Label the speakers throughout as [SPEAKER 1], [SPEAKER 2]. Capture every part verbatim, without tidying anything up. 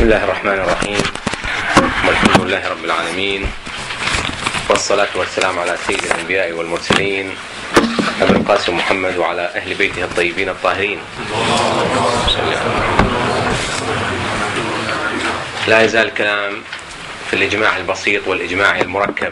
[SPEAKER 1] بسم الله الرحمن الرحيم، والحمد لله رب العالمين، والصلاة والسلام على سيد الأنبياء والمرسلين أبي القاسم محمد وعلى أهل بيته الطيبين الطاهرين. لا يزال الكلام في الإجماع البسيط والإجماع المركب،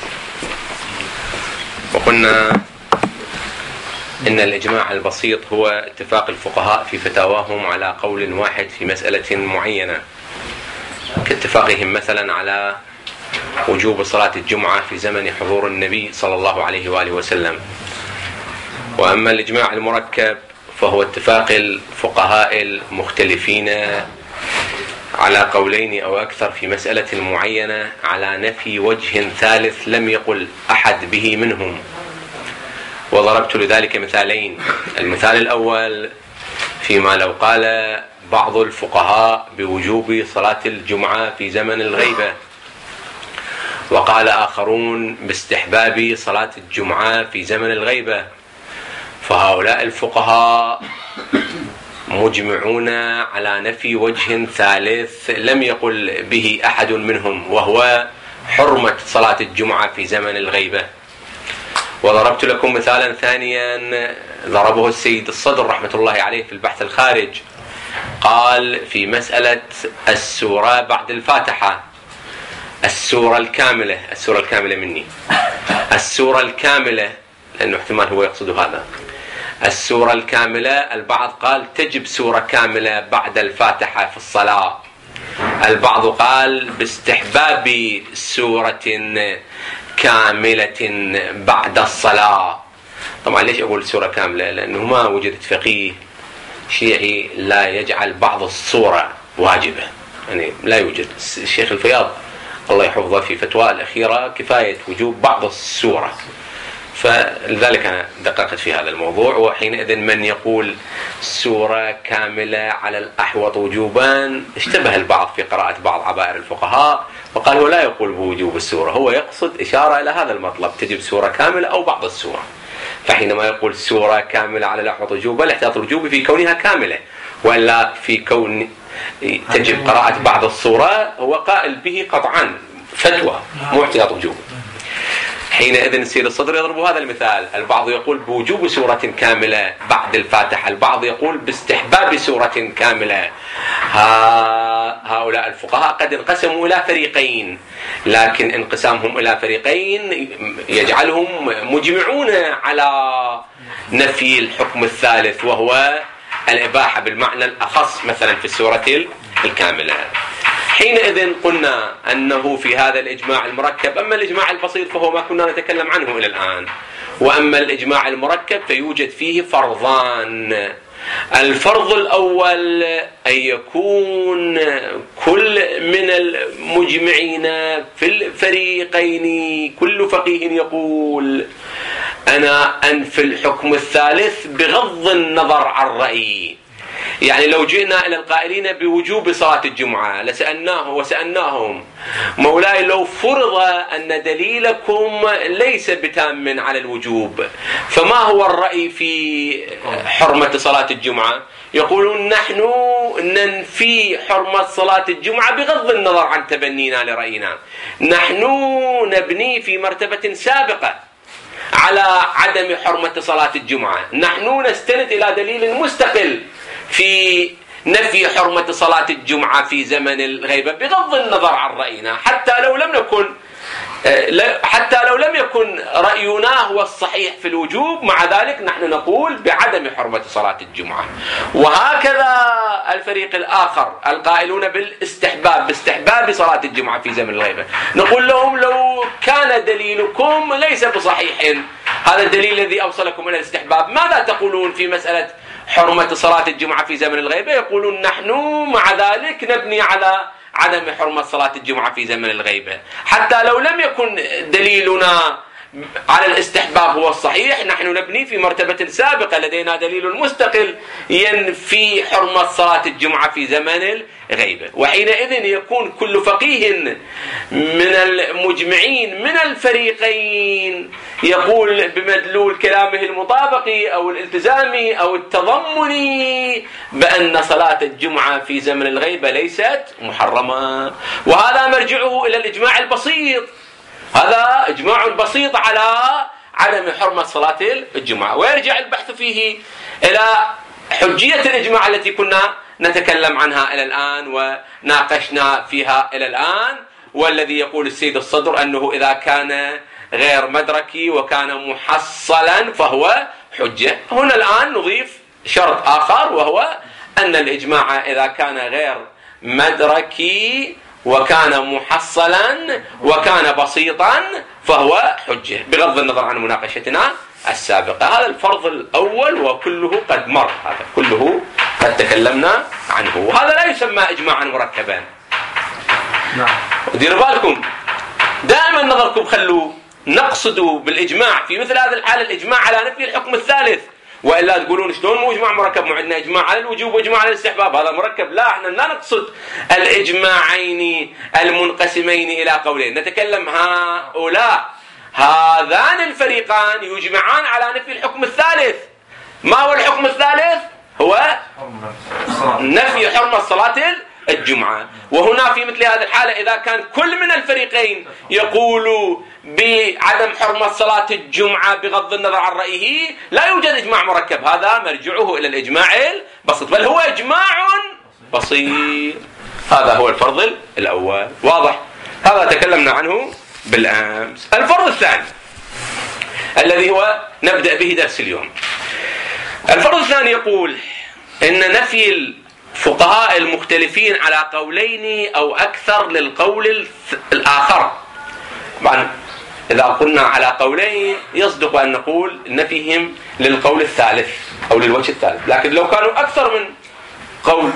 [SPEAKER 1] وقلنا إن الإجماع البسيط هو اتفاق الفقهاء في فتاواهم على قول واحد في مسألة معينة، كاتفاقهم مثلا على وجوب صلاة الجمعة في زمن حضور النبي صلى الله عليه وآله وسلم. وأما الإجماع المركب فهو اتفاق الفقهاء المختلفين على قولين أو أكثر في مسألة معينة على نفي وجه ثالث لم يقل أحد به منهم. وضربت لذلك مثالين. المثال الأول فيما لو قال بعض الفقهاء بوجوب صلاة الجمعة في زمن الغيبة، وقال آخرون باستحباب صلاة الجمعة في زمن الغيبة، فهؤلاء الفقهاء مجمعون على نفي وجه ثالث لم يقل به أحد منهم، وهو حرمة صلاة الجمعة في زمن الغيبة. وضربت لكم مثالا ثانيا ضربه السيد الصدر رحمة الله عليه في البحث الخارج، قال في مسألة السورة بعد الفاتحة، السورة الكاملة، السورة الكاملة مني السورة الكاملة، لأنه احتمال هو يقصد هذا، السورة الكاملة. البعض قال تجب سورة كاملة بعد الفاتحة في الصلاة، البعض قال باستحباب سورة كاملة بعد الصلاة. طبعا ليش أقول سورة كاملة؟ لأنه ما وجدت فقيه شيعي لا يجعل بعض الصورة واجبة، يعني لا يوجد. الشيخ الفياض الله يحفظه في فتوى الأخيرة كفاية وجوب بعض السورة، فلذلك أنا دققت في هذا الموضوع. وحينئذ من يقول سورة كاملة على الأحوط وجوبا اشتبه البعض في قراءة بعض عبائر الفقهاء وقال هو لا يقول بوجوب السورة، هو يقصد إشارة إلى هذا المطلب، تجب سورة كاملة أو بعض السورة. فحينما يقول سورة كاملة على الأحوط وجوبا الاحتياط الوجوبي في كونها كاملة، ولا في كون تجب قراءة بعض السورة هو قائل به قطعا فتوى مو احتياط وجوبي. حينئذ السيد الصدر يضرب هذا المثال، البعض يقول بوجوب سورة كاملة بعد الفاتحة، البعض يقول باستحباب سورة كاملة. هؤلاء الفقهاء قد انقسموا إلى فريقين، لكن انقسامهم إلى فريقين يجعلهم مجمعون على نفي الحكم الثالث، وهو الإباحة بالمعنى الأخص مثلا في السورة الكاملة. حينئذ قلنا أنه في هذا الإجماع المركب، أما الإجماع البسيط فهو ما كنا نتكلم عنه إلى الآن، وأما الإجماع المركب فيوجد فيه فرضان. الفرض الأول أن يكون كل من المجمعين في الفريقين كل فقيه يقول أنا أنفي الحكم الثالث بغض النظر عن رأيي. يعني لو جئنا إلى القائلين بوجوب صلاة الجمعة لسألناه وسألناهم مولاي لو فرض أن دليلكم ليس بتام على الوجوب فما هو الرأي في حرمة صلاة الجمعة؟ يقولون نحن ننفي حرمة صلاة الجمعة بغض النظر عن تبنينا لرأينا، نحن نبني في مرتبة سابقة على عدم حرمة صلاة الجمعة، نحن نستند إلى دليل مستقل في نفي حرمة صلاة الجمعة في زمن الغيبة بغض النظر عن رأينا، حتى لو لم نكن حتى لو لم يكن رأينا هو الصحيح في الوجوب، مع ذلك نحن نقول بعدم حرمة صلاة الجمعة. وهكذا الفريق الآخر القائلون بالاستحباب باستحباب صلاة الجمعة في زمن الغيبة، نقول لهم لو كان دليلكم ليس بصحيح، هذا الدليل الذي أوصلكم إلى الاستحباب، ماذا تقولون في مسألة حرمة صلاة الجمعة في زمن الغيبة؟ يقولون نحن مع ذلك نبني على عدم حرمة صلاة الجمعة في زمن الغيبة، حتى لو لم يكن دليلنا على الاستحباب هو الصحيح، نحن نبني في مرتبة سابقة لدينا دليل مستقل ينفي حرمة صلاة الجمعة في زمن الغيبة، وحينئذ يكون كل فقيه من المجمعين من الفريقين يقول بمدلول كلامه المطابقي أو الالتزامي أو التضمني بأن صلاة الجمعة في زمن الغيبة ليست محرمة، وهذا مرجعه إلى الإجماع البسيط، هذا إجماع بسيط على عدم حرمة صلاة الجمعة، ويرجع البحث فيه إلى حجية الإجماع التي كنا نتكلم عنها إلى الآن وناقشنا فيها إلى الآن، والذي يقول السيد الصدر أنه إذا كان غير مدركي وكان محصلا فهو حجة. هنا الآن نضيف شرط آخر، وهو أن الإجماع إذا كان غير مدركي وكان محصلا وكان بسيطا فهو حجة، بغض النظر عن مناقشتنا السابقة. هذا الفرض الأول وكله قد مر، هذا كله قد تكلمنا عنه، وهذا لا يسمى إجماعا مركبا.
[SPEAKER 2] نعم.
[SPEAKER 1] وديروا بالكم دائما نظركم خلوا نقصدوا بالإجماع في مثل هذه الحالة الإجماع على نفي الحكم الثالث، وإلا تقولون شلون مو إجماع مركب، مو عندنا إجماع على الوجوب وإجماع على الاستحباب، هذا مركب. لا، احنا لا نقصد الإجماعين المنقسمين إلى قولين، نتكلم هؤلاء هذان الفريقان يجمعان على نفي الحكم الثالث. ما هو الحكم الثالث؟ هو نفي حرمة صلاة الجمعة. وهنا في مثل هذه الحالة إذا كان كل من الفريقين يقول بعدم حرمة صلاة الجمعة بغض النظر عن رأيه، لا يوجد إجماع مركب، هذا مرجعه إلى الإجماع البسيط، بل هو إجماع بسيط. هذا هو الفرض الأول، واضح؟ هذا تكلمنا عنه بالأمس. الفرض الثاني الذي هو نبدأ به درس اليوم، الفرض الثاني يقول إن نفي الفقهاء المختلفين على قولين أو أكثر للقول الآخر. طبعا إذا قلنا على قولين يصدق أن نقول نفيهم للقول الثالث أو للوجه الثالث، لكن لو كانوا أكثر من قول،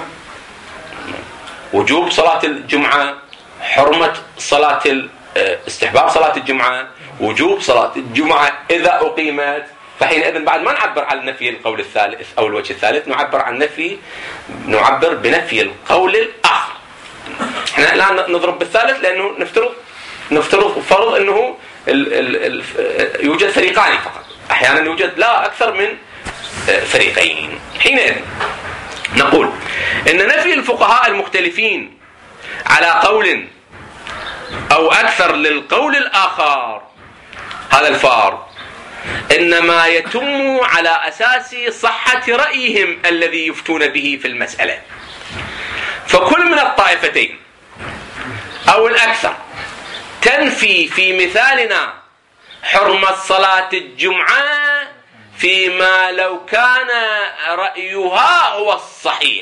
[SPEAKER 1] وجوب صلاة الجمعة، حرمة صلاة استحباب صلاة الجمعة، وجوب صلاة الجمعة إذا أقيمت، فحينئذ بعد ما نعبر عن نفي القول الثالث أو الوجه الثالث، نعبر عن نفي نعبر بنفي القول الآخر. احنا الآن نضرب بالثالث لأنه نفترض نفترض فرض أنه ال ال ال يوجد فريقان فقط، أحيانا يوجد لا أكثر من فريقين. حينئذ نقول إن نفي الفقهاء المختلفين على قول أو أكثر للقول الآخر، هذا الفرض إنما يتم على أساس صحة رأيهم الذي يفتون به في المسألة. فكل من الطائفتين أو الأكثر تنفي في مثالنا حرمة صلاة الجمعة فيما لو كان رأيها هو الصحيح.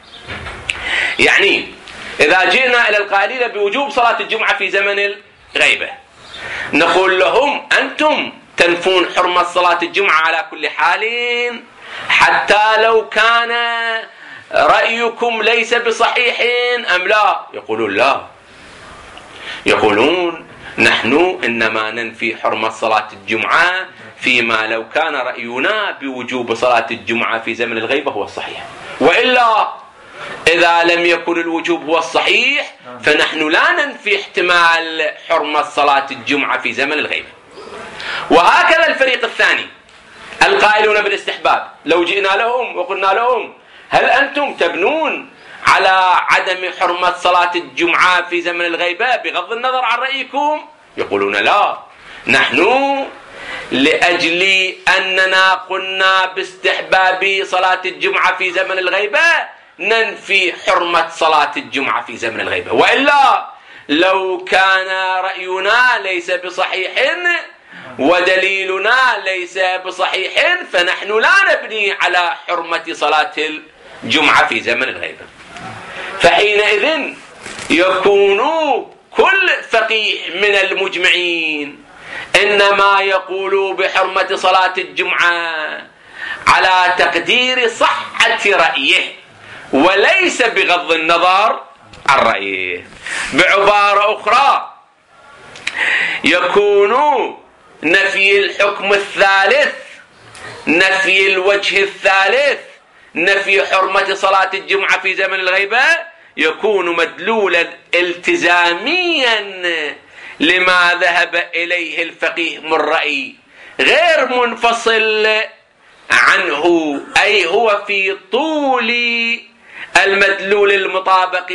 [SPEAKER 1] يعني إذا جئنا إلى القائلين بوجوب صلاة الجمعة في زمن الغيبة، نقول لهم أنتم تنفون حرمة صلاة الجمعة على كل حال حتى لو كان رأيكم ليس بصحيح أم لا؟ يقولون لا، يقولون نحن إنما ننفي حرمة صلاة الجمعة فيما لو كان رأينا بوجوب صلاة الجمعة في زمن الغيبة هو الصحيح، وإلا إذا لم يكن الوجوب هو الصحيح فنحن لا ننفي احتمال حرمة صلاة الجمعة في زمن الغيبة. وهكذا الفريق الثاني القائلون بالاستحباب، لو جئنا لهم وقلنا لهم هل أنتم تبنون على عدم حرمة صلاة الجمعة في زمن الغيبة بغض النظر عن رأيكم؟ يقولون لا، نحن لأجل أننا قلنا باستحباب صلاة الجمعة في زمن الغيبة ننفي حرمة صلاة الجمعة في زمن الغيبة، وإلا لو كان رأينا ليس بصحيح ودليلنا ليس بصحيح فنحن لا نبني على حرمة صلاة الجمعة في زمن الغيبة. فحينئذ يكون كل فقيه من المجمعين إنما يقول بحرمة صلاة الجمعة على تقدير صحة رأيه وليس بغض النظر عن رأيه. بعبارة أخرى، يكون نفي الحكم الثالث، نفي الوجه الثالث، نفي حرمة صلاة الجمعة في زمن الغيبة، يكون مدلولا التزاميا لما ذهب إليه الفقيه من رأي، غير منفصل عنه، أي هو في طول المدلول المطابق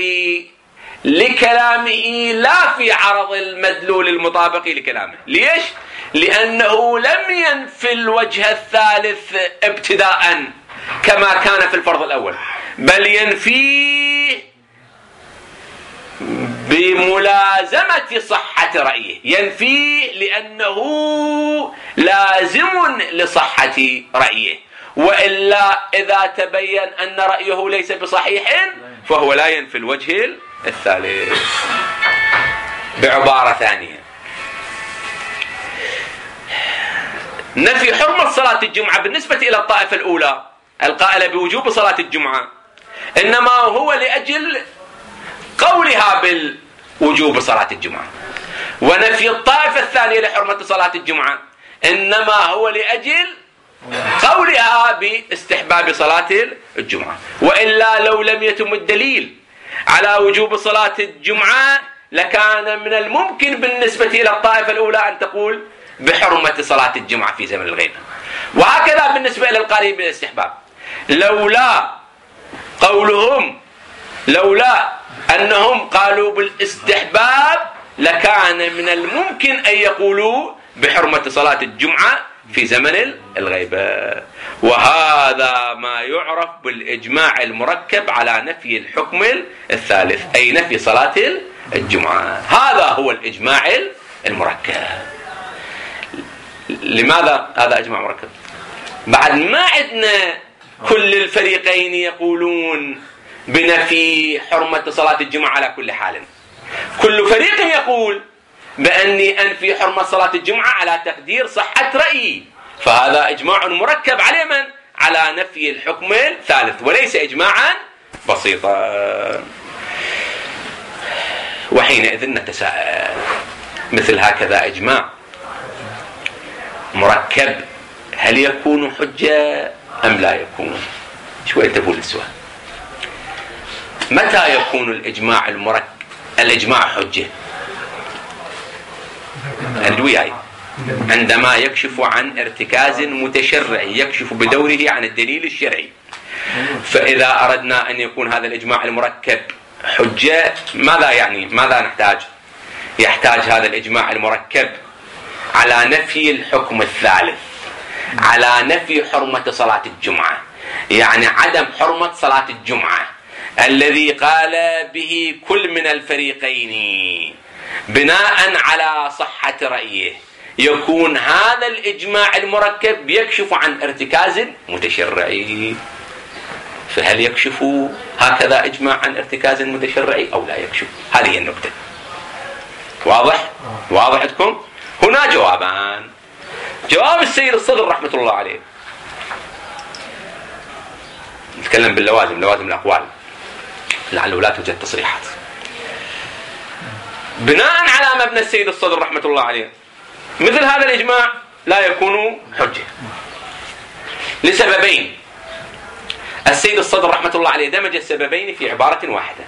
[SPEAKER 1] لكلامه لا في عرض المدلول المطابق لكلامه. ليش؟ لأنه لم ينفي الوجه الثالث ابتداء كما كان في الفرض الأول، بل ينفيه بملازمة صحة رأيه، ينفيه لأنه لازم لصحة رأيه، وإلا إذا تبين أن رأيه ليس بصحيح فهو لا ينفي الوجه الثالث. بعبارة ثانية، نفي حرمة صلاة الجمعة بالنسبة إلى الطائفة الأولى القائلة بوجوب صلاة الجمعة إنما هو لأجل قولها بالوجوب صلاة الجمعة، ونفي الطائفة الثانية لحرمة صلاة الجمعة إنما هو لأجل قولها باستحباب صلاة الجمعة. وإلا لو لم يتم الدليل على وجوب صلاة الجمعة لكان من الممكن بالنسبة إلى الطائفة الأولى أن تقول بحرمة صلاة الجمعة في زمن الغيبة، وهكذا بالنسبة إلى القائلين بالاستحباب. لولا قولهم لولا أنهم قالوا بالاستحباب لكان من الممكن أن يقولوا بحرمة صلاة الجمعة في زمن الغيبة. وهذا ما يعرف بالإجماع المركب على نفي الحكم الثالث، أي نفي صلاة الجمعة. هذا هو الإجماع المركب. لماذا هذا إجماع مركب؟ بعد ما عندنا كل الفريقين يقولون بنفي حرمة صلاة الجمعة على كل حال، كل فريق يقول بأني أنفي حرمة صلاة الجمعة على تقدير صحة رأيي، فهذا إجماع مركب على من؟ على نفي الحكم الثالث، وليس إجماعا بسيطا. وحينئذ نتساءل، مثل هكذا إجماع مركب هل يكون حجة أم لا يكون؟ شوية تقول السؤال، متى يكون الإجماع المركب الإجماع حجة؟ الوياي عندما يكشف عن ارتكاز متشرعي، يكشف بدوره عن الدليل الشرعي. فإذا أردنا أن يكون هذا الإجماع المركب حجة، ماذا يعني؟ ماذا نحتاج؟ يحتاج هذا الإجماع المركب على نفي الحكم الثالث، على نفي حرمة صلاة الجمعة، يعني عدم حرمة صلاة الجمعة الذي قال به كل من الفريقين بناء على صحة رأيه. يكون هذا الإجماع المركب يكشف عن ارتكاز متشرعي. فهل يكشف هكذا إجماع عن ارتكاز متشرعي أو لا يكشف؟ هذه هي النقطة. واضح؟ واضح عندكم؟ هنا جوابان. جواب السيد الصدر رحمة الله عليه، نتكلم باللوازم، لوازم الأقوال لعله لا توجد تصريحات. بناء على مبنى السيد الصدر رحمة الله عليه، مثل هذا الإجماع لا يكون حجة لسببين. السيد الصدر رحمة الله عليه دمج السببين في عبارة واحدة.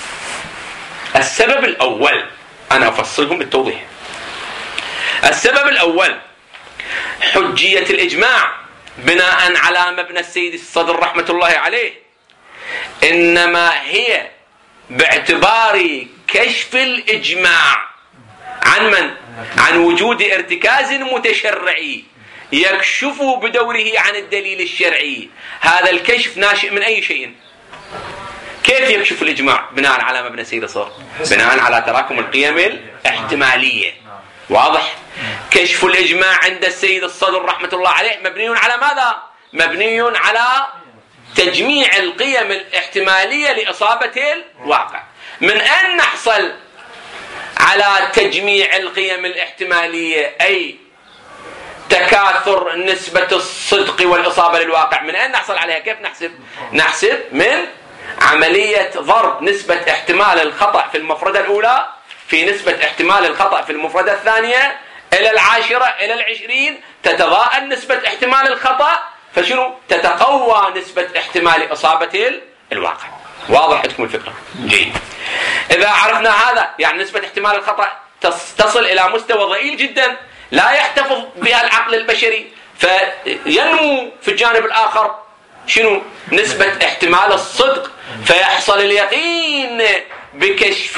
[SPEAKER 1] السبب الأول أنا أفصلهم بالتوضيح. السبب الأول حجية الإجماع بناء على مبنى السيد الصدر رحمة الله عليه إنما هي باعتبار كشف الإجماع عن من؟ عن وجود ارتكاز متشرعي يكشف بدوره عن الدليل الشرعي. هذا الكشف ناشئ من أي شيء؟ كيف يكشف الإجماع بناء على مبنى السيد الصدر؟ بناء على تراكم القيم الاحتمالية. واضح؟ كشف الإجماع عند السيد الصدر رحمة الله عليه مبني على ماذا؟ مبني على تجميع القيم الاحتمالية لإصابة الواقع. من أين نحصل على تجميع القيم الاحتمالية أي تكاثر نسبة الصدق والإصابة للواقع؟ من أين نحصل عليها؟ كيف نحسب؟ نحسب من عملية ضرب نسبة احتمال الخطأ في المفردة الأولى في نسبة احتمال الخطأ في المفردة الثانية إلى العاشرة إلى العشرين تتضاءل نسبة احتمال الخطأ، فشنو؟ تتقوى نسبة احتمال إصابة الواقع. واضح عندكم الفكرة؟ جيد. إذا عرفنا هذا يعني نسبة احتمال الخطأ تصل إلى مستوى ضئيل جدا لا يحتفظ بها العقل البشري، فينمو في الجانب الآخر شنو؟ نسبة احتمال الصدق، فيحصل اليقين بكشف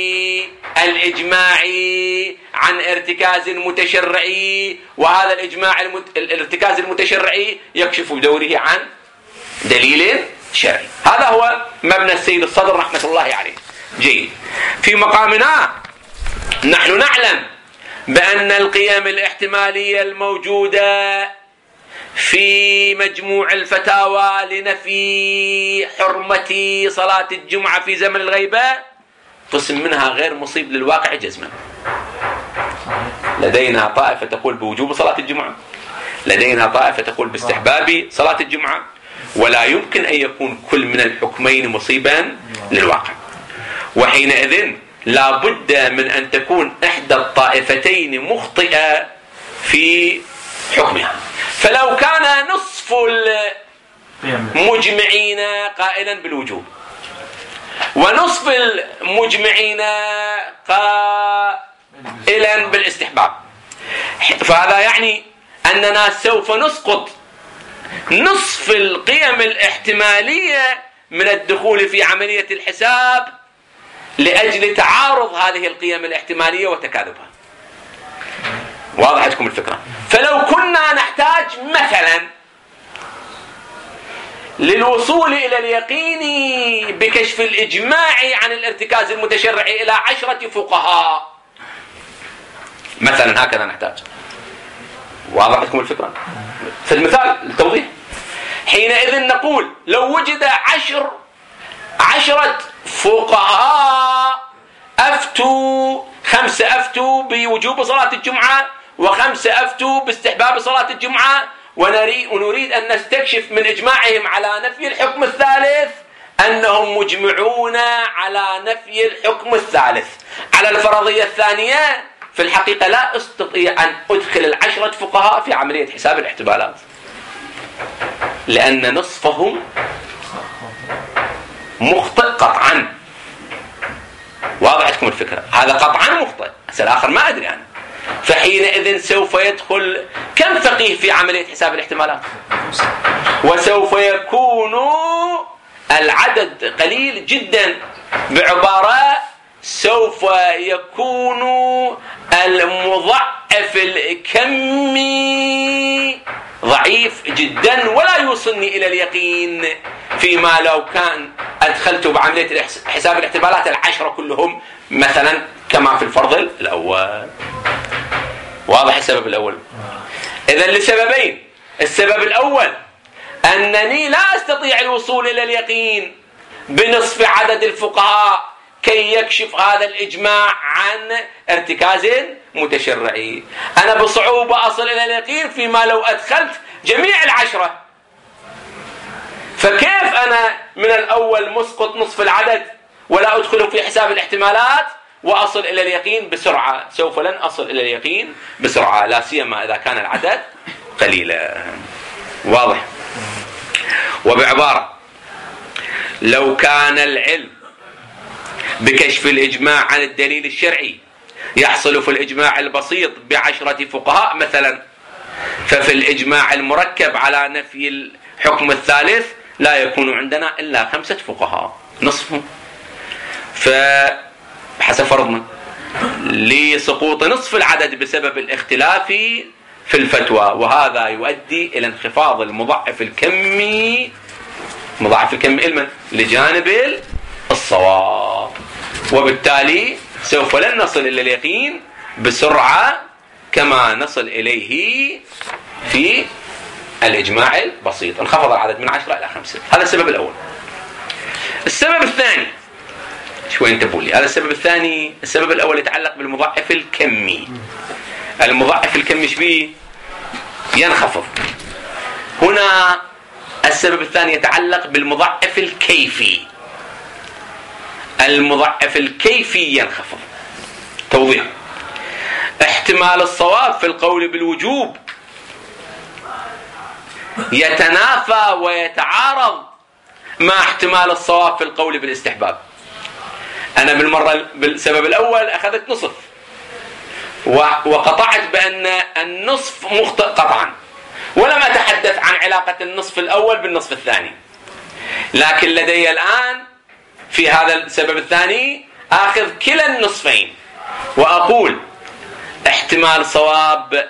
[SPEAKER 1] الإجماعي عن ارتكاز متشرعي، وهذا الإجماع المت... الارتكاز المتشرعي يكشف بدوره عن دليل شرعي. هذا هو مبنى السيد الصدر رحمة الله عليه. جيد. في مقامنا نحن نعلم بأن القيم الاحتمالية الموجودة في مجموع الفتاوى لنفي حرمة صلاة الجمعة في زمن الغيبة قسم منها غير مصيب للواقع جزما. لدينا طائفة تقول بوجوب صلاة الجمعة، لدينا طائفة تقول باستحباب صلاة الجمعة، ولا يمكن أن يكون كل من الحكمين مصيبا للواقع. وحينئذ لا بد من أن تكون إحدى الطائفتين مخطئة في حكمها. فلو كان نصف المجمعين قائلا بالوجوب ونصف المجمعين قائلا بالاستحباب، فهذا يعني أننا سوف نسقط نصف القيم الاحتمالية من الدخول في عملية الحساب لأجل تعارض هذه القيم الاحتمالية وتكاذبها. واضح لكم الفكرة؟ فلو كنا نحتاج مثلا للوصول إلى اليقين بكشف الإجماع عن الارتكاز المتشرعي إلى عشرة فقهاء مثلا، هكذا نحتاج. واضح لكم الفكرة؟ في المثال التوضيح، حينئذ نقول لو وجد عشر عشرة فقهاء أفتوا، خمسة أفتوا بوجوب صلاة الجمعة وخمسة أفتوا باستحباب صلاة الجمعة، ونريد أن نستكشف من إجماعهم على نفي الحكم الثالث أنهم مجمعون على نفي الحكم الثالث. على الفرضية الثانية في الحقيقة لا أستطيع أن أدخل العشرة فقهاء في عملية حساب الاحتمالات، لأن نصفهم مخطئ قطعا. واضح لكم الفكرة؟ هذا قطعا مخطئ، بس الآخر ما أدري أنا. فحينئذ سوف يدخل كم فقيه في عملية حساب الاحتمالات؟ وسوف يكون العدد قليل جدا، بعبارة سوف يكون المضاعف الكمي ضعيف جدا ولا يوصلني إلى اليقين، فيما لو كان أدخلت بعملية حساب الاحتمالات العشرة كلهم مثلا كما في الفرض الأول. واضح السبب الأول؟ إذن لسببين. السبب الأول أنني لا أستطيع الوصول إلى اليقين بنصف عدد الفقهاء كي يكشف هذا الإجماع عن ارتكاز متشرعي. أنا بصعوبة أصل إلى اليقين فيما لو أدخلت جميع العشرة. فكيف أنا من الأول مسقط نصف العدد ولا أدخل في حساب الاحتمالات وأصل إلى اليقين بسرعة؟ سوف لن أصل إلى اليقين بسرعة، لا سيما إذا كان العدد قليلا. واضح؟ وبعبارة، لو كان العلم بكشف الإجماع عن الدليل الشرعي يحصل في الإجماع البسيط بعشرة فقهاء مثلا، ففي الإجماع المركب على نفي الحكم الثالث لا يكون عندنا إلا خمسة فقهاء، نصفهم. فحسب فرضنا لسقوط نصف العدد بسبب الاختلاف في الفتوى، وهذا يؤدي إلى انخفاض المضاعف الكمي مضاعف الكمي علما لجانب الصواب، وبالتالي سوف لن نصل إلى اليقين بسرعة كما نصل إليه في الإجماع البسيط. انخفض العدد من عشرة إلى خمسة. هذا السبب الأول. السبب الثاني شوي انتبهوا لي. هذا السبب الثاني. السبب الأول يتعلق بالمضاعف الكمي. المضاعف الكمي شبيه؟ ينخفض. هنا السبب الثاني يتعلق بالمضاعف الكيفي. المضاعف الكيفي ينخفض. توضيح: احتمال الصواب في القول بالوجوب يتنافى ويتعارض مع احتمال الصواب في القول بالاستحباب. أنا بالمرة بالسبب الأول أخذت نصف وقطعت بأن النصف مخطئ قطعا، ولم أتحدث عن علاقة النصف الأول بالنصف الثاني، لكن لدي الآن في هذا السبب الثاني آخذ كلا النصفين وأقول احتمال صواب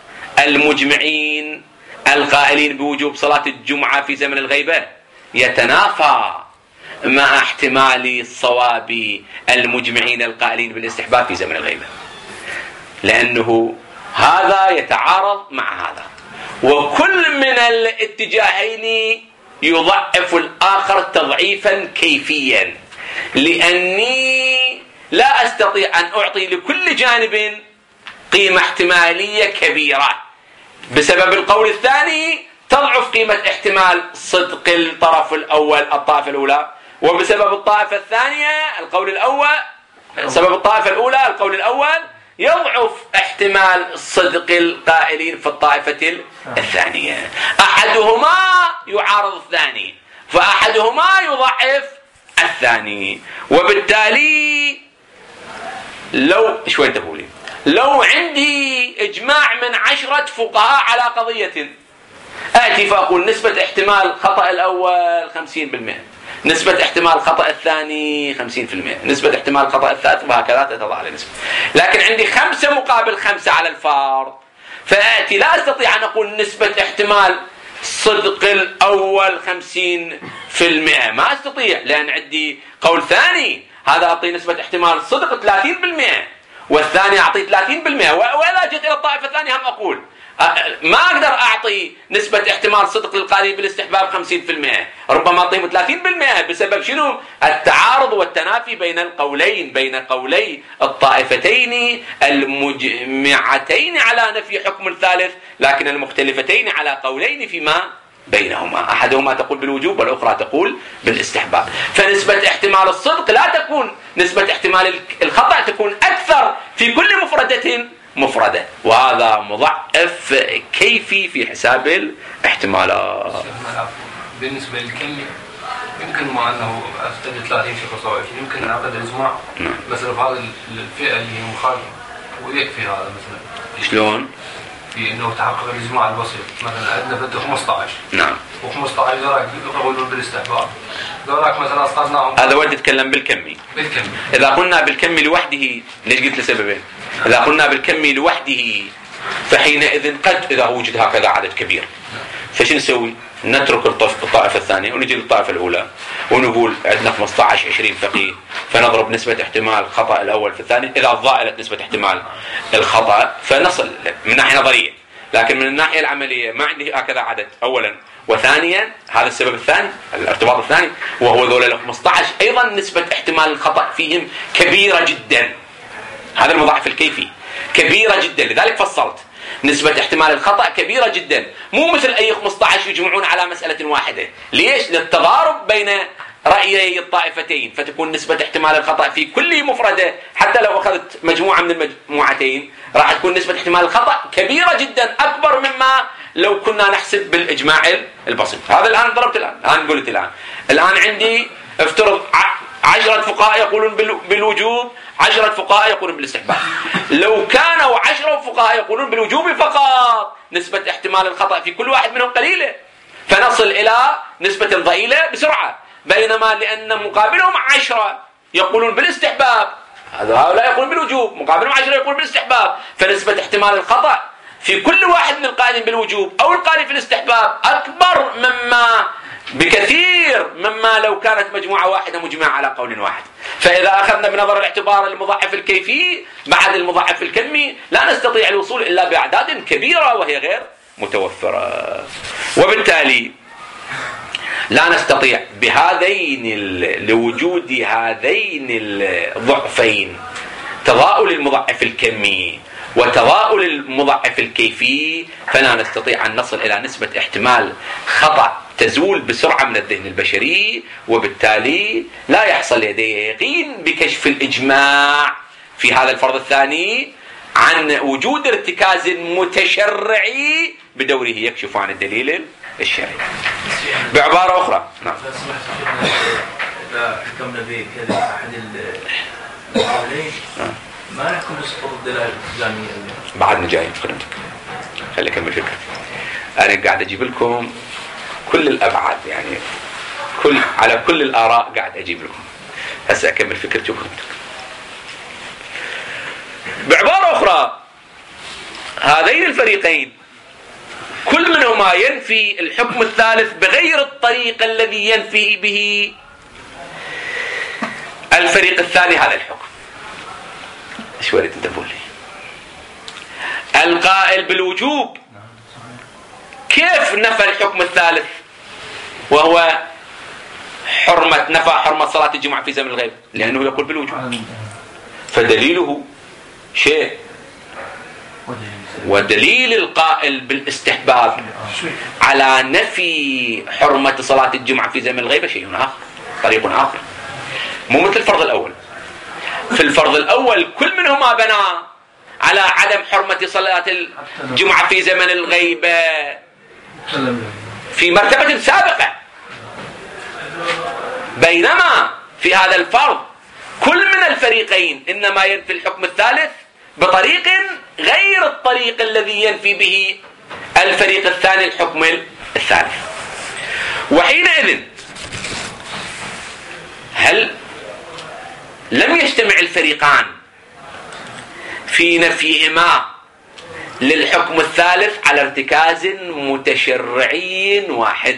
[SPEAKER 1] المجمعين القائلين بوجوب صلاة الجمعة في زمن الغيبة يتنافى مع احتمال الصواب المجمعين القائلين بالاستحباب في زمن الغيبة، لأنه هذا يتعارض مع هذا، وكل من الاتجاهين يضعف الآخر تضعيفا كيفيا، لأني لا أستطيع أن أعطي لكل جانب قيمة احتمالية كبيرة. بسبب القول الثاني تضعف قيمة احتمال صدق الطرف الأول الطائفة الأولى، وبسبب الطائفة الثانية القول الأول سبب الطائفة الأولى القول الأول يضعف احتمال صدق القائلين في الطائفة الثانية. أحدهما يعارض الثاني، فأحدهما يضعف الثاني، وبالتالي لو شوي انتبهوا لي، لو عندي إجماع من عشرة فقهاء على قضية، آتي فأقول نسبة احتمال خطأ الأول خمسين بالمئة، نسبة احتمال خطأ الثاني خمسين بالمئة، نسبة احتمال خطأ الثالث، وهكذا تتضع على نسبة. لكن عندي خمسة مقابل خمسة على الفرض، فآتي لا أستطيع أن أقول نسبة احتمال صدق الأول خمسين بالمئة، ما أستطيع، لأن عندي قول ثاني هذا أعطي نسبة احتمال صدق ثلاثين بالمئة والثاني أعطي ثلاثين بالمئة، ولا جئت إلى الطائفة الثانية هم أقول ما أقدر أعطي نسبة احتمال صدق للقائلين بالاستحباب خمسين بالمئة، ربما أعطيهم ثلاثين بالمئة بسبب شنو؟ التعارض والتنافي بين القولين، بين قولي الطائفتين المجمعتين على نفي حكم الثالث، لكن المختلفتين على قولين فيما بينهما، أحدهما تقول بالوجوب والأخرى تقول بالاستحباب. فنسبة احتمال الصدق لا تكون نسبة احتمال الخطأ، تكون أكثر في كل مفردة مفردة، وهذا مضعف كيفي في حساب الاحتمالات.
[SPEAKER 2] بالنسبة للكمي يمكن مع أنه أفتد ثلاثين في قصائف يمكن نعقد الإجماع مثلا في هذا الفئة اللي هي مخالفة ويكفي هذا مثلا.
[SPEAKER 1] شلون؟
[SPEAKER 2] في إنه تحقق الإجماع البسيط، مثلا عندنا بده خمسة عشر
[SPEAKER 1] نعم
[SPEAKER 2] و15 ذراك يقولون بالاستحباب، ذراك مثلا أسقطناهم.
[SPEAKER 1] هذا ودي تتكلم بالكمي.
[SPEAKER 2] بالكمي
[SPEAKER 1] إذا قلنا بالكمي لوحده، ليش قلت لسببين؟ إذا قلنا بالكمي لوحده فحينئذ قد إذا وجد هكذا عدد كبير فش نسوي؟ نترك الطائفة الثانية ونجي للطائفة الأولى ونقول عندنا خمسة عشر عشرين فقيه، فنضرب نسبة احتمال خطأ الأول في الثاني، إذا ضائلت نسبة احتمال الخطأ فنصل من ناحية نظرية، لكن من الناحية العملية ما عندي هكذا عدد أولا، وثانيا هذا السبب الثاني الارتباط الثاني وهو ذول ال خمسة عشر أيضا نسبة احتمال الخطأ فيهم كبيرة جدا، هذا المضاعف الكيفي كبيرة جدا، لذلك فصلت نسبة احتمال الخطأ كبيرة جدا، مو مثل أي خمسة عشر يجمعون على مسألة واحدة. ليش؟ للتضارب بين رأيي الطائفتين، فتكون نسبة احتمال الخطأ في كل مفردة حتى لو أخذت مجموعة من المجموعتين راح تكون نسبة احتمال الخطأ كبيرة جدا، أكبر مما لو كنا نحسب بالإجماع البسيط. هذا الآن ضربت الآن الآن قلت الآن الآن عندي افترض عشرة فقهاء يقولون بالوجوب، عشرة فقهاء يقولون بالاستحباب. لو كانوا عشرة فقهاء يقولون بالوجوب فقط نسبة احتمال الخطأ في كل واحد منهم قليلة، فنصل إلى نسبة ضئيلة بسرعة، بينما لأن مقابلهم عشرة يقولون بالاستحباب، هؤلاء يقولون بالوجوب، مقابلهم عشرة يقولون بالاستحباب، فنسبة احتمال الخطأ في كل واحد من القائلين بالوجوب أو القائلين في الاستحباب أكبر مما بكثير مما لو كانت مجموعة واحدة مجمعة على قول واحد. فإذا أخذنا بنظر الاعتبار المضاعف الكيفي بعد المضاعف الكمي لا نستطيع الوصول إلا بأعداد كبيرة وهي غير متوفرة، وبالتالي لا نستطيع بهذين لوجود هذين الضعفين تضاؤل المضاعف الكمي وتضاؤل المضاعف الكيفي، فلا نستطيع أن نصل إلى نسبة احتمال خطأ تزول بسرعة من الذهن البشري، وبالتالي لا يحصل لديه يقين بكشف الإجماع في هذا الفرض الثاني عن وجود ارتكاز متشرعي بدوره يكشف عن الدليل الشرعي. بعبارة أخرى، نعم.
[SPEAKER 3] إذا حكمنا بكذا أحد القولين ما نحكم بسقوط الدلالة الإلزامية.
[SPEAKER 1] بعدنا جاي خدمتك، خلي أكمل فكرتي. أنا قاعد أجيب لكم كل الأبعاد، يعني كل على كل الآراء قاعد أجيب لكم. هسه أكمل فكرتي وخدمتك. بعبارة أخرى، هذين الفريقين كل منهما ينفي الحكم الثالث بغير الطريق الذي ينفي به الفريق الثاني هذا الحكم. ايش وريت انتبهوا لي؟ القائل بالوجوب كيف نفى الحكم الثالث وهو حرمة نفى حرمة صلاة الجمعة في زمن الغيب؟ لأنه يقول بالوجوب، فدليله شيء، ودليل القائل بالاستحباب على نفي حرمة صلاة الجمعة في زمن الغيبة شيء آخر، طريق آخر، مو مثل الفرض الأول. في الفرض الأول كل منهما بنى على عدم حرمة صلاة الجمعة في زمن الغيبة في مرتبة سابقة، بينما في هذا الفرض كل من الفريقين إنما ينفي الحكم الثالث بطريق غير الطريق الذي ينفي به الفريق الثاني الحكم الثالث. وحينئذ هل لم يجتمع الفريقان في نفيهما للحكم الثالث على ارتكاز متشرعي واحد؟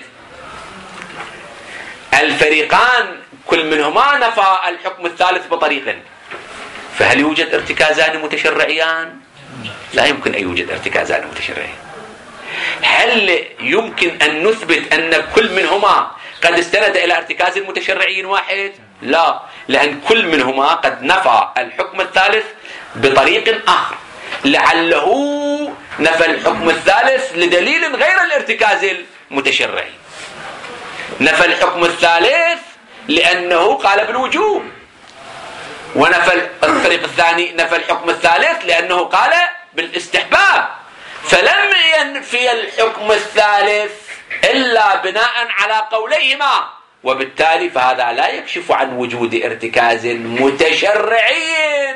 [SPEAKER 1] الفريقان كل منهما نفى الحكم الثالث بطريق، فهل يوجد ارتكازان متشرعيان؟ لا يمكن أن يوجد ارتكازان متشرعيان. هل يمكن أن نثبت أن كل منهما قد استند إلى ارتكاز متشرعي واحد؟ لا، لأن كل منهما قد نفى الحكم الثالث بطريق آخر، لعله نفى الحكم الثالث لدليل غير الارتكاز المتشرعي. نفى الحكم الثالث لأنه قال بالوجوب، ونفى الفريق الثاني نفى الحكم الثالث لأنه قال بالاستحباب، فلم ينفي الحكم الثالث إلا بناء على قوليهما، وبالتالي فهذا لا يكشف عن وجود ارتكاز متشرعي.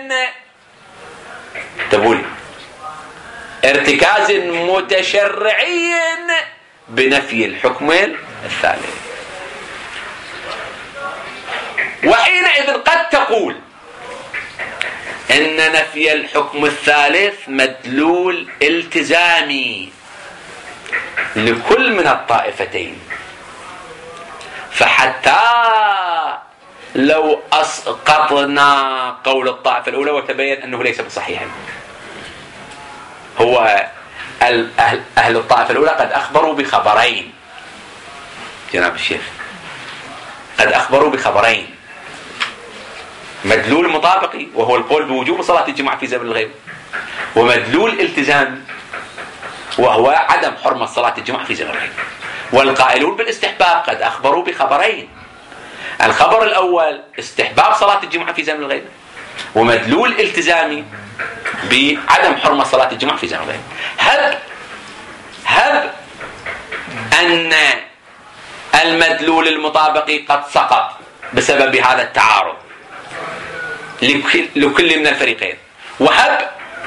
[SPEAKER 1] تقول ارتكاز متشرعي بنفي الحكم الثالث. وحينئذ قد تقول إن نفي الحكم الثالث مدلول التزامي لكل من الطائفتين، فحتى لو أسقطنا قول الطائفة الأولى وتبين أنه ليس بصحيح، هو أهل, أهل الطائفة الأولى قد أخبروا بخبرين جناب الشيخ، قد أخبروا بخبرين: مدلول مطابقي وهو القول بوجوب صلاة الجمعة في زمن الغيب، ومدلول التزام وهو عدم حرمة صلاة الجمعة في زمن الغيب. والقائلون بالاستحباب قد أخبروا بخبرين: الخبر الأول استحباب صلاة الجمعة في زمن الغيب، ومدلول التزامي بعدم حرمة صلاة الجمعة في زمن الغيب. هب هب أن المدلول المطابقي قد سقط بسبب هذا التعارض لكل من الفريقين، وهب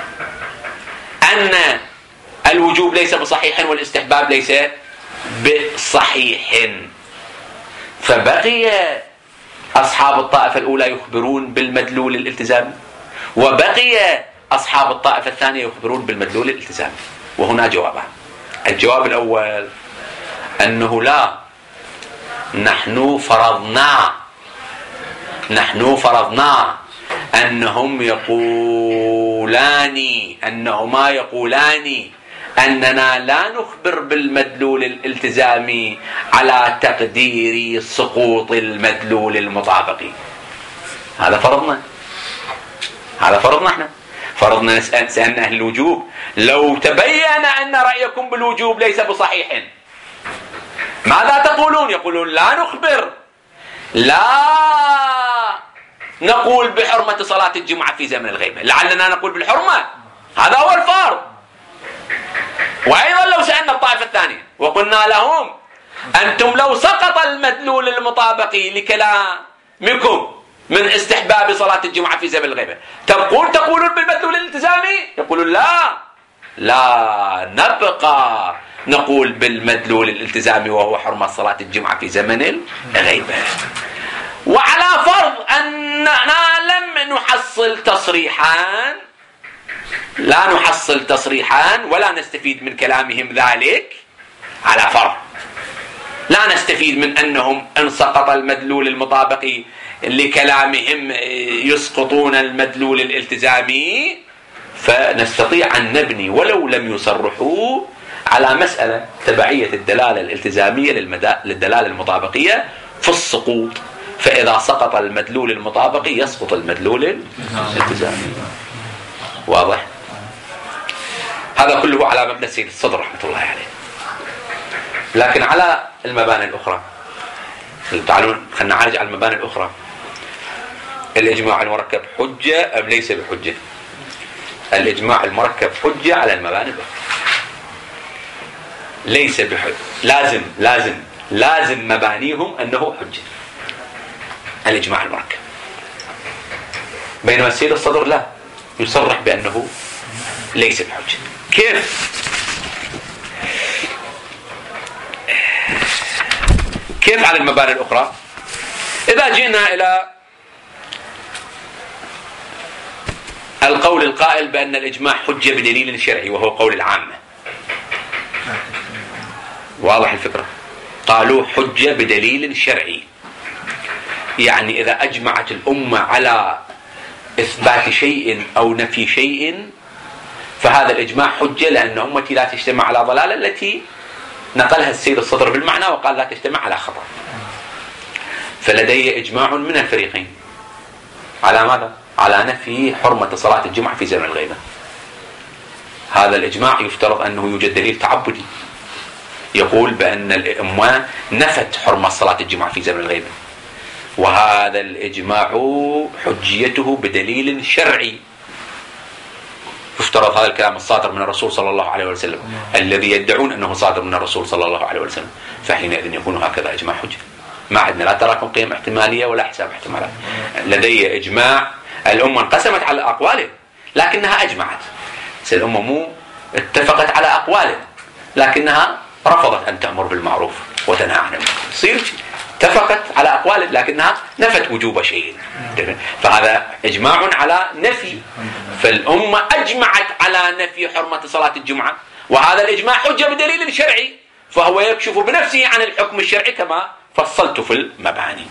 [SPEAKER 1] أن الوجوب ليس بصحيح والاستحباب ليس بصحيح، فبقي أصحاب الطائفة الأولى يخبرون بالمدلول الالتزامي، وبقي أصحاب الطائفة الثانية يخبرون بالمدلول الالتزامي. وهنا جوابان: الجواب الأول أنه لا، نحن فرضنا نحن فرضنا أنهم يقولان أنهما يقولان أننا لا نخبر بالمدلول الالتزامي على تقدير سقوط المدلول المطابقي. هذا فرضنا هذا فرضنا احنا فرضنا نسأل سألنا أهل الوجوب: لو تبين أن رأيكم بالوجوب ليس بصحيح ماذا تقولون؟ يقولون: لا نخبر، لا نقول بحرمة صلاة الجمعة في زمن الغيبة، لعلنا نقول بالحرمة هذا هو الفرض. وأيضا لو سألنا الطائفة الثانية وقلنا لهم أنتم لو سقط المدلول المطابقي لكلامكم من استحباب صلاة الجمعة في زمن الغيبة تبقون تقولون بالمدلول الالتزامي؟ يقولون لا لا نبقى نقول بالمدلول الالتزامي وهو حرمة صلاة الجمعة في زمن الغيبة. وعلى فرض أننا لم نحصل تصريحا لا نحصل تصريحا ولا نستفيد من كلامهم ذلك، على فرض لا نستفيد من أنهم إن سقط المدلول المطابقي لكلامهم يسقطون المدلول الالتزامي، فنستطيع أن نبني ولو لم يصرحوا على مسألة تبعية الدلالة الالتزامية للدلالة المطابقية في السقوط. فإذا سقط المدلول المطابقي يسقط المدلول الالتزامي. واضح؟ هذا كله على مبنى السيد الصدر رحمة الله عليه. لكن على المباني الأخرى تعالوا خلينا نعالج على المباني الأخرى. الإجماع المركب حجة أم ليس بحجة؟ الإجماع المركب حجة على المباني الأخرى، ليس بحجة. لازم لازم لازم مبانيهم أنه حجة الإجماع المركب، بينما السيد الصدر لا يصرح بأنه ليس بحجة. كيف؟ كيف على المباني الأخرى؟ إذا جئنا إلى القول القائل بأن الإجماع حجة بدليل شرعي وهو قول العامة، واضح الفكرة؟ قالوا حجة بدليل شرعي، يعني إذا أجمعت الأمة على إثبات شيء أو نفي شيء فهذا الإجماع حجة، لأن أمتي لا تجتمع على ضلالة التي نقلها السيد الصدر بالمعنى وقال لا تجتمع على خطأ. فلدي إجماع من الفريقين على ماذا؟ على نفي حرمة صلاة الجمعة في زمن الغيبة. هذا الإجماع يفترض أنه يوجد دليل تعبدي يقول بأن الأمة نفت حرمة صلاة الجمعة في زمن الغيبة، وهذا الإجماع حجيته بدليل شرعي. يفترض هذا الكلام الصادر من الرسول صلى الله عليه وسلم الذي يدعون أنه صادر من الرسول صلى الله عليه وسلم، فحينئذ يكون هكذا إجماع حجة. ما عندنا لا تراكم قيم احتمالية ولا حساب احتمالات. لدي إجماع الأمة انقسمت على أقواله لكنها أجمعت. الأمة مو اتفقت على أقواله لكنها رفضت أن تأمر بالمعروف وتنهى عن المنكر. يصير اتفقت على أقواله لكنها نفت وجوب شيء، فهذا إجماع على نفي. فالأمة أجمعت على نفي حرمة صلاة الجمعة، وهذا الإجماع حجة بدليل شرعي، فهو يكشف بنفسه عن الحكم الشرعي كما فصلت في المباني.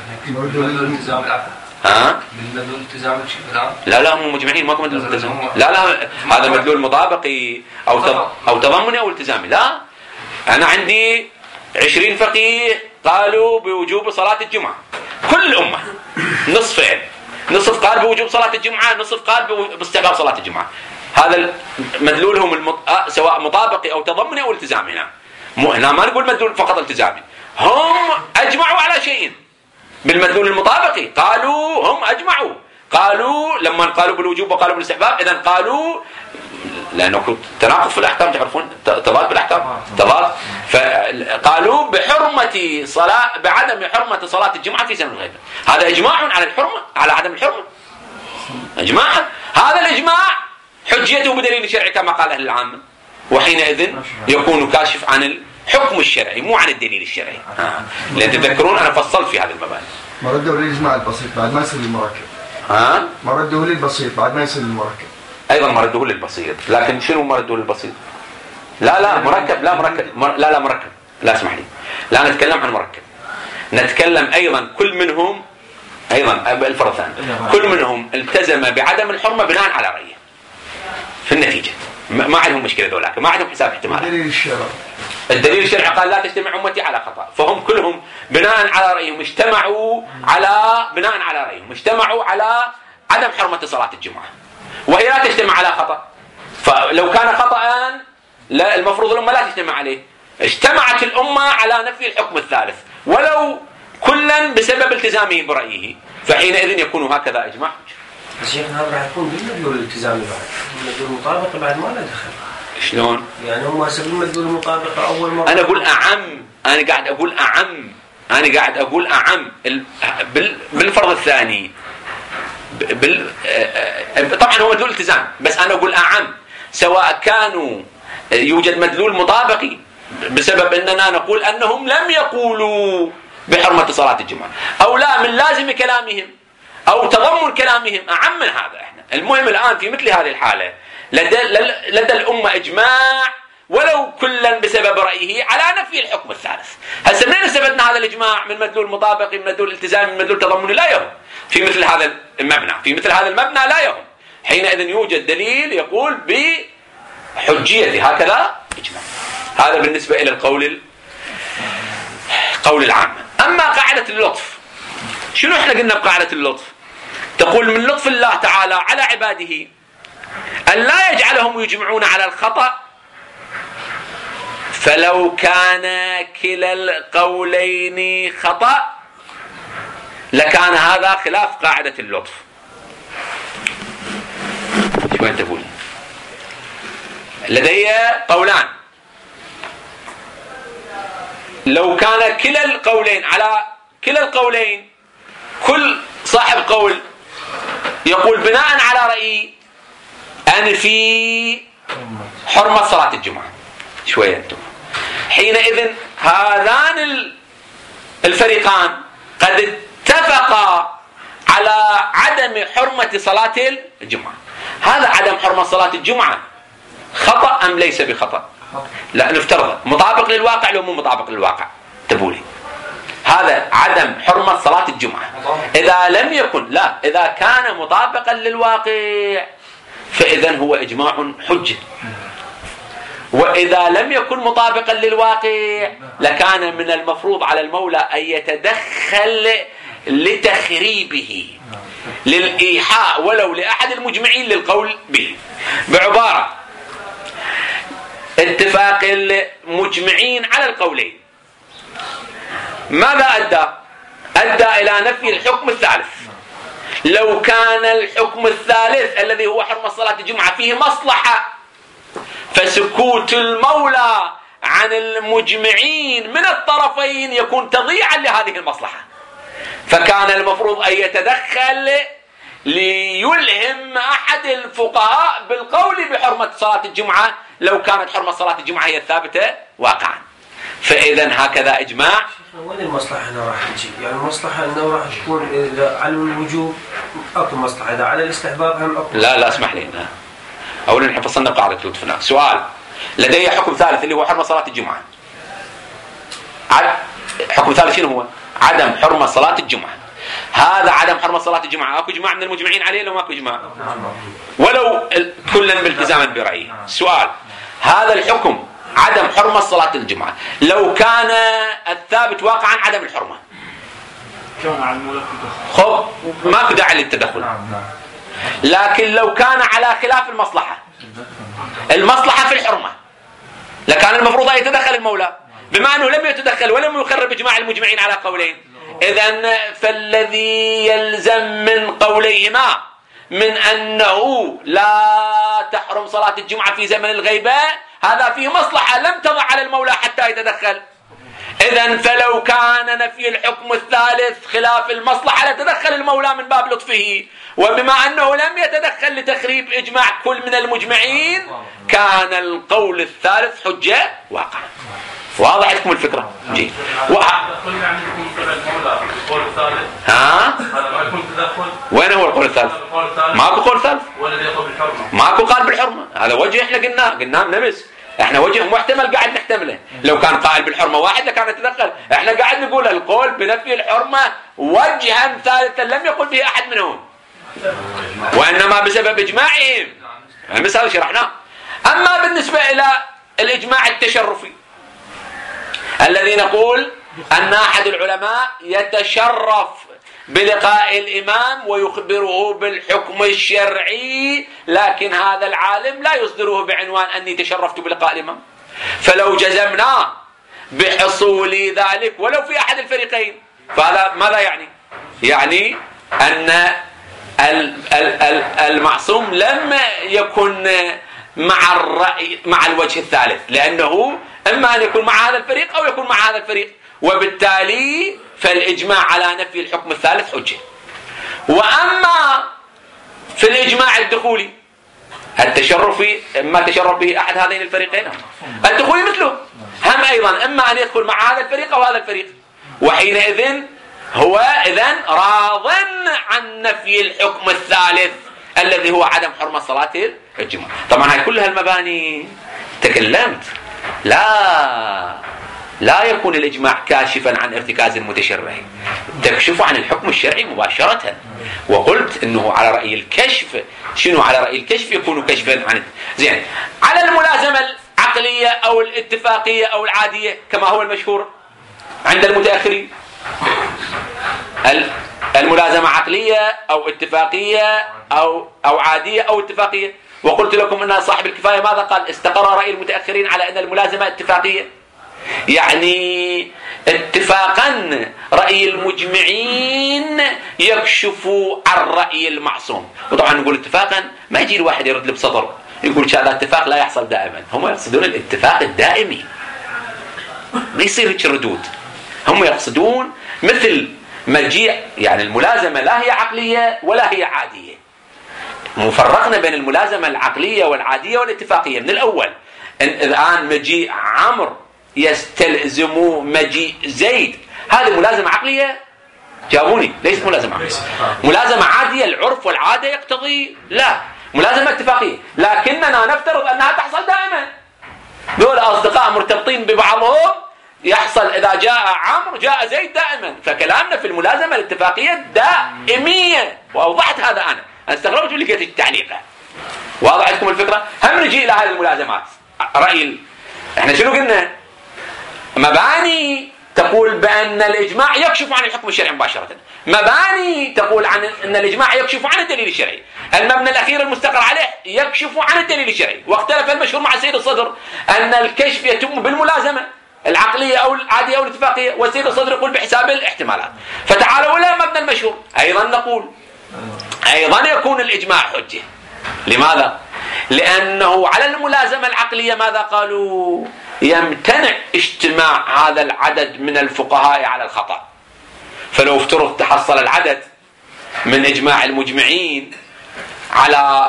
[SPEAKER 1] ها؟
[SPEAKER 2] بالمدلول الالتزامي
[SPEAKER 1] لا لا هم مجمعين، ماكو مدلول التزامي. لا لا هذا مدلول مطابقي أو أو تضمني أو التزامي. لا، أنا عندي عشرين فقيه قالوا بوجوب صلاة الجمعة، كل الأمة نصفين، نصف قال بوجوب صلاة الجمعة، نصف قال باستحباب صلاة الجمعة. هذا مدلولهم المط... سواء مطابقي أو تضمني أو التزامي. هنا هنا ما نقول مدلول فقط التزامي، هم أجمعوا على شيء بالمدلول المطابقي. قالوا هم أجمعوا، قالوا لما قالوا بالوجوب وقالوا بالاستحباب إذن قالوا، لأنه تناقض في الأحكام، تعرفون تضاد بالأحكام تضاد، فقالوا بحرمة صلاة بعدم حرمة صلاة الجمعة في زمن الغيبة. هذا إجماع على الحرمة على عدم الحرمة، إجماع. هذا الإجماع حجيته بدليل شرعي كما قال أهل العامة، وحينئذ يكون كاشف عن الحكم الشرعي مو عن الدليل الشرعي. لأن تذكرون أنا فصلت في هذه المباني.
[SPEAKER 4] ما ردوا للإجماع البسيط بعد ما يصير المركب.
[SPEAKER 1] ها؟
[SPEAKER 4] ما ردوا للبسيط بعد ما يصير المركب.
[SPEAKER 1] أيضا مرده للبسيط، لكن شنو مرده للبسيط؟ لا لا مركب، لا مركب مر... لا لا مركب، لا اسمح لي، لا نتكلم عن مركب، نتكلم أيضا كل منهم أيضا الفرق ثاني، كل منهم التزم بعدم الحرمة بناء على رأيه في النتيجة، ما عندهم مشكلة ذولاك، ما عندهم حساب احتمال.
[SPEAKER 4] الدليل الشرعي
[SPEAKER 1] الدليل الشرعي قال لا تجتمع أمتي على خطأ، فهم كلهم بناء على رأيهم اجتمعوا على بناء على رأيهم اجتمعوا على عدم حرمة صلاة الجمعة، وهي لا تجتمع على خطأ. فلو كان خطأ لا المفروض الأمة لا تجتمع عليه. اجتمعت الأمة على نفي الحكم الثالث ولو كلا بسبب التزامه برأيه، فحينئذ يكون هكذا إجماع.
[SPEAKER 5] شيخنا هذا راح يكون بالمدلول الالتزامي بعد، المدلول المطابقة بعد ما له دخل.
[SPEAKER 1] شلون؟
[SPEAKER 5] يعني هم هسه بالمدلول المطابقة أول مرة.
[SPEAKER 1] أنا أقول أعم، أنا قاعد أقول أعم، أنا قاعد أقول أعم بالفرض الثاني. بال طبعا هو مدلول التزام، بس أنا أقول أعم، سواء كانوا يوجد مدلول مطابقي بسبب أننا نقول أنهم لم يقولوا بحرمة صلاة الجمعة، أو لا من لازم كلامهم أو تضمن كلامهم، أعم من هذا. إحنا المهم الآن في مثل هذه الحالة لدى, لدى الأمة إجماع ولو كلا بسبب رأيه على نفي الحكم الثالث. هسه منين استفدنا هذا الإجماع؟ من مدلول مطابقي، من مدلول التزامي، من مدلول تضمني؟ لا يهم في مثل هذا المبنى، في مثل هذا المبنى لا يهم. حينئذ يوجد دليل يقول بحجية هكذا إجماع. هذا بالنسبة إلى القول قول العام. أما قاعدة اللطف، شنو احنا قلنا بقاعدة اللطف؟ تقول من لطف الله تعالى على عباده أن لا يجعلهم يجمعون على الخطأ، فلو كان كلا القولين خطأ لكان هذا خلاف قاعدة اللطف. شو أنت تقول؟ لدي قولان، لو كان كلا القولين على كلا القولين، كل صاحب قول يقول بناء على رأيي أنفي حرمة صلاة الجمعة، شوية أنتم، حينئذ هذان الفريقان قد اتفقا على عدم حرمة صلاة الجمعة. هذا عدم حرمة صلاة الجمعة خطأ أم ليس بخطأ؟ لا، نفترض مطابق للواقع لو مو مطابق للواقع. تبولي هذا عدم حرمة صلاة الجمعة إذا لم يكن، لا، إذا كان مطابقا للواقع فإذن هو إجماع حجة، وإذا لم يكن مطابقا للواقع لكان من المفروض على المولى أن يتدخل لتخريبه، للإيحاء ولو لأحد المجمعين للقول به. بعبارة اتفاق المجمعين على القولين ماذا أدى؟ أدى إلى نفي الحكم الثالث. لو كان الحكم الثالث الذي هو حرمة صلاة الجمعة فيه مصلحة، فسكوت المولى عن المجمعين من الطرفين يكون تضييعا لهذه المصلحة، فكان المفروض أن يتدخل ليلهم أحد الفقهاء بالقول بحرمة صلاة الجمعة لو كانت حرمة صلاة الجمعة هي الثابتة واقعا. فإذا هكذا إجماع.
[SPEAKER 5] وين المصلحة هنا راح تجي؟ يعني المصلحة أنه راح تكون إذا على الوجوب أكو مصلحة، إذا على الاستحباب هم أكو.
[SPEAKER 1] لا لا اسمح لي، لا. أولا نحن فصلنا قاعدة لطفنا. سؤال، لدي حكم ثالث اللي هو حرمة صلاة الجمعة. حكم ثالث شنو هو؟ عدم حرمة صلاة الجمعة. هذا عدم حرمة صلاة الجمعة أكو إجماع من المجمعين عليه لو ما أكو إجماع؟ ولو كلا بالتزاما برأيه. سؤال، هذا الحكم عدم حرمة صلاة الجمعة لو كان الثابت واقعا عدم الحرمة، خب ماكو داعي للتدخل. لكن لو كان على خلاف المصلحة، المصلحة في الحرمة، لكان المفروض أن يتدخل المولى. بما أنه لم يتدخل ولم يخرب إجماع المجمعين على قولين، إذن فالذي يلزم من قوليهما من أنه لا تحرم صلاة الجمعة في زمن الغيبة هذا فيه مصلحة لم تضع على المولى حتى يتدخل. إذن فلو كان نفي الحكم الثالث خلاف المصلحة لتدخل المولى من باب لطفه، وبما أنه لم يتدخل لتخريب إجماع كل من المجمعين كان القول الثالث حجة واقع. واضح لكم الفكرة؟ جيد. ها؟ وين هو القول الثالث؟ ماكو قول ثالث؟ ماكو قال بالحرمة. هذا وجه احنا قلناه قلناه نمس. احنا وجه محتمل قاعد نحتمله. لو كان قائل بالحرمة واحد لكان يتدخل. احنا قاعد نقول القول بنفي الحرمة وجها ثالثا لم يقل به احد منهم، وانما بسبب اجماعهم. نمس هذا شرحناه. اما بالنسبة الى الاجماع التشرفي الذي نقول أن أحد العلماء يتشرف بلقاء الإمام ويخبره بالحكم الشرعي، لكن هذا العالم لا يصدره بعنوان أني تشرفت بلقاء الإمام. فلو جزمنا بحصول ذلك ولو في أحد الفريقين فهذا ماذا يعني؟ يعني أن المعصوم لم يكن مع الرأي مع الوجه الثالث، لأنه إما أن يكون مع هذا الفريق أو يكون مع هذا الفريق، وبالتالي فالإجماع على نفي الحكم الثالث حجة. وأما في الإجماع الدخولي التشرفي، ما تشرف به أحد هذين الفريقين، الدخولي مثله هم أيضا إما أن يدخل مع هذا الفريق أو هذا الفريق، وحينئذ هو إذن راض عن نفي الحكم الثالث الذي هو عدم حرمة صلاة الجمعة. طبعا هاي كلها المباني تكلمت، لا لا يكون الإجماع كاشفا عن ارتكاز المتشرعي، تكشف عن الحكم الشرعي مباشرة. وقلت انه على رأي الكشف، شنو على رأي الكشف يكون كشفا عن زين على الملازمة العقلية او الاتفاقية او العادية كما هو المشهور عند المتأخرين. الملازمة عقلية او اتفاقية او او عادية او اتفاقية. وقلت لكم ان صاحب الكفاية ماذا قال؟ استقر رأي المتأخرين على ان الملازمة اتفاقية، يعني اتفاقا رأي المجمعين يكشف عن رأي المعصوم. وطبعا نقول اتفاقا، ما يجي الواحد يرد لب سطر يقول هذا اتفاق لا يحصل دائما. هم يقصدون الاتفاق الدائمي، ما يصير هيك ردود. هم يقصدون مثل مجيء، يعني الملازمة لا هي عقلية ولا هي عادية. مفرقنا بين الملازمة العقلية والعادية والاتفاقية من الأول. الآن مجيء عمرو يستلزم مجيء زيد، هذه ملازمة عقلية؟ جاوبوني، ليست ملازمة عقلية. ملازمة عادية، العرف والعادة يقتضي، لا ملازمة اتفاقية، لكننا نفترض أنها تحصل دائما. دول أصدقاء مرتبطين ببعضهم، يحصل إذا جاء عمرو جاء زيد دائما. فكلامنا في الملازمة الاتفاقية دائمية، وأوضحت هذا أنا أنا استغربت اللي كانت التعليقة. واضح لكم الفكرة؟ هم نجي إلى هذه الملازمات. رأي احنا شنو قلنا؟ مباني تقول بأن الإجماع يكشف عن الحكم الشرعي مباشرة، مباني تقول عن أن الإجماع يكشف عن الدليل الشرعي. المبنى الأخير المستقر عليه يكشف عن الدليل الشرعي. واختلف المشهور مع سيد الصدر أن الكشف يتم بالملازمة العقلية أو العادية أو الاتفاقية، والسيد الصدر يقول بحساب الاحتمالات. فتعالوا إلى مبنى المشهور، أيضا نقول أيضا يكون الإجماع حجة. لماذا؟ لأنه على الملازمة العقلية ماذا قالوا؟ يمتنع اجتماع هذا العدد من الفقهاء على الخطأ. فلو افترض تحصل العدد من إجماع المجمعين على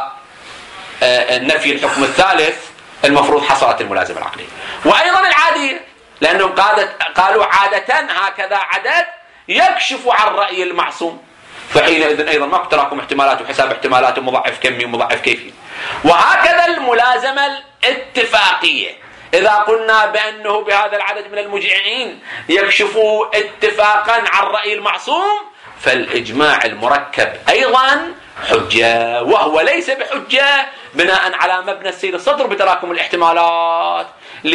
[SPEAKER 1] نفي الحكم الثالث، المفروض حصلت الملازمة العقلية. وأيضا العادية، لأنهم قالوا عادة هكذا عدد يكشف عن رأي المعصوم، فحينئذ أيضا ما تراكم احتمالات وحساب احتمالات ومضاعف كمي ومضاعف كيفي. وهكذا الملازمة الاتفاقية، إذا قلنا بأنه بهذا العدد من المجمعين يكشف اتفاقا عن رأي المعصوم، فالإجماع المركب أيضا حجة، وهو ليس بحجة بناء على مبنى السيد الصدر بتراكم الاحتمالات،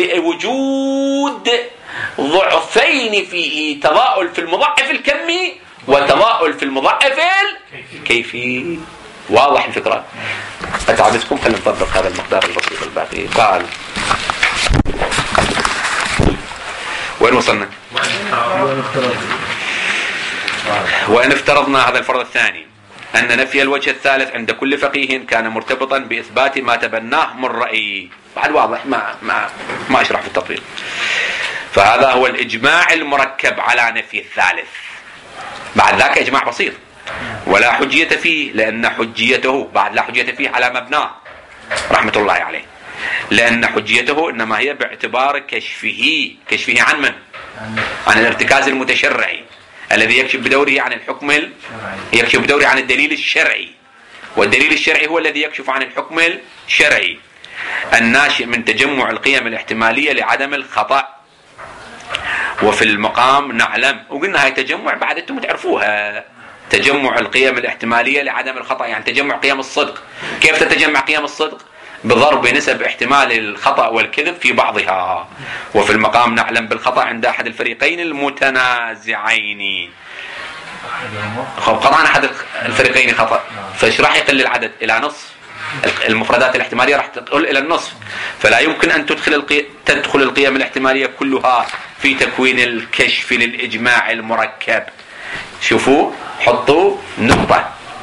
[SPEAKER 1] لوجود ضعفين فيه، تضاؤل في المضاعف الكمي وتضاؤل في المضاعف الكيفي. واضح الفكرة؟ أتعبتكم، خلينا نطبق هذا المقدار البسيط الباقي. قال وين وصلنا؟ وإن افترضنا هذا الفرض الثاني أن نفي الوجه الثالث عند كل فقيه كان مرتبطا بإثبات ما تبناه من رأي، بعد واضح ما ما ما أشرح في التطبيق. فهذا هو الإجماع المركب على نفي الثالث. بعد ذاك إجماع بسيط ولا حجية فيه، لأن حجيته بعد لا حجية فيه على مبناه رحمة الله عليه، لأن حجيته إنما هي باعتبار كشفه كشفه عن من؟ عن الارتكاز المتشرعي الذي يكشف بدوره عن الحكم، يكشف بدوره عن الدليل الشرعي، والدليل الشرعي هو الذي يكشف عن الحكم الشرعي الناشئ من تجمع القيم الاحتمالية لعدم الخطأ. وفي المقام نعلم، وقلنا هاي تجمع بعد انتم تعرفوها، تجمع القيم الاحتمالية لعدم الخطأ، يعني تجمع قيم الصدق. كيف تتجمع قيم الصدق؟ بضرب نسب احتمال الخطأ والكذب في بعضها. وفي المقام نعلم بالخطأ عند أحد الفريقين المتنازعين. خب قطعا أحد الفريقين خطأ، فايش راح يقل العدد إلى نصف؟ المفردات الاحتمالية راح تقل إلى النصف، فلا يمكن أن تدخل القي... تدخل القيم الاحتمالية كلها في تكوين الكشف للإجماع المركب. شوفوا، حطوا نقطة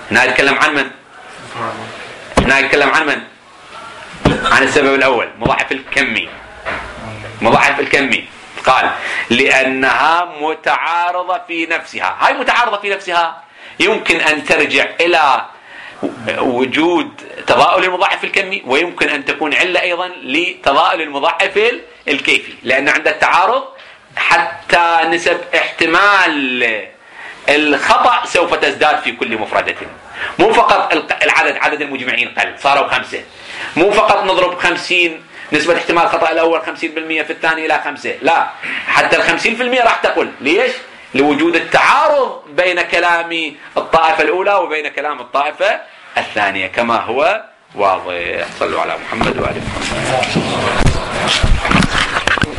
[SPEAKER 1] هنا يتكلم عن من؟ هنا يتكلم عن من؟ عن السبب الأول مضاعف الكمي. مضاعف الكمي قال لأنها متعارضة في نفسها. هاي متعارضة في نفسها يمكن أن ترجع إلى وجود تضاؤل المضاعف الكمي، ويمكن أن تكون علة أيضا لتضاؤل المضاعف الكيفي، لأن عند التعارض حتى نسب احتمال الخطأ سوف تزداد في كل مفردة. مو فقط العدد عدد المجمعين قل صاروا خمسة، مو فقط نضرب خمسين نسبة احتمال الخطأ الأول خمسين بالمئة في الثاني إلى خمسة، لا حتى الخمسين بالمئة راح تقل. ليش؟ لوجود التعارض بين كلام الطائفة الأولى وبين كلام الطائفة الثانية كما هو واضح. صلوا على محمد وآل محمد.